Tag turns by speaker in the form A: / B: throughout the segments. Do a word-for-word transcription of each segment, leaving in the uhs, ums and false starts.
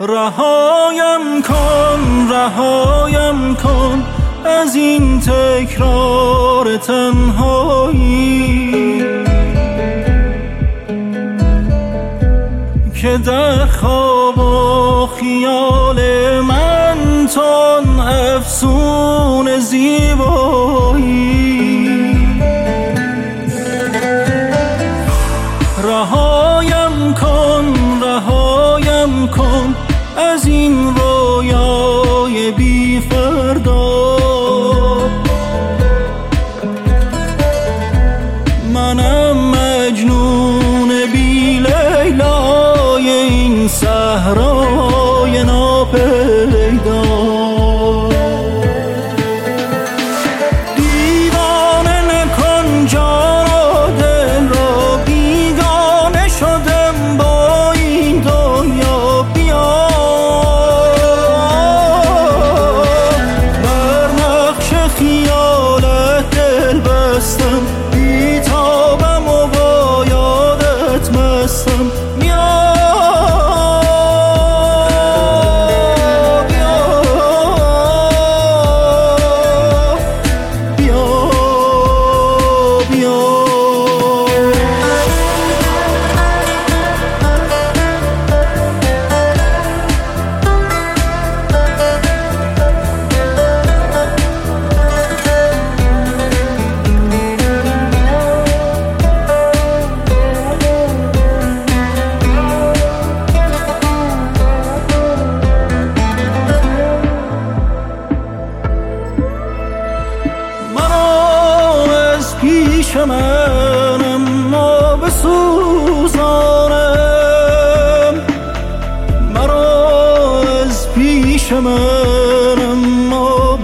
A: رهایم کن رهایم کن از این تکرار تنهایی که در خواب و خیال من تن افسون زیبایی. رهایم کن رهایم کن از این رویای بی فردا، منم مجنون بی لیلای این صحرای ناپیدا. دیوانه نکن جان و دل را، بیگانه شدم با این دنیا. بیا بر نقش خیالت دل بستم، بیتابم و با یادت مستم. پیش من اما بسوزانم، مرا از پیش من اما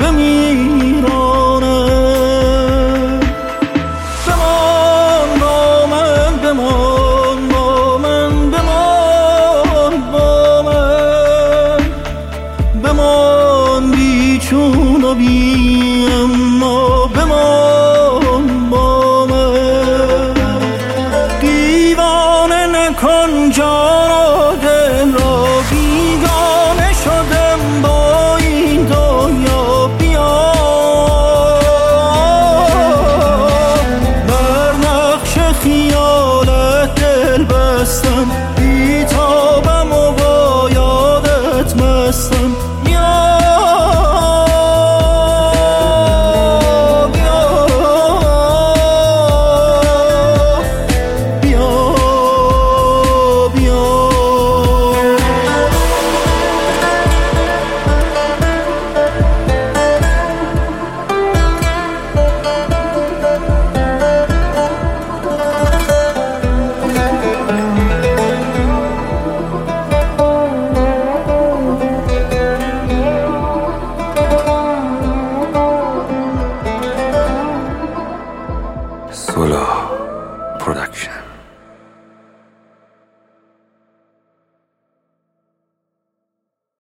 A: بمیرانم. بمان با من بمان با من بمان با من بمان بی چون و بی اما بمان. دیوانه نکن جان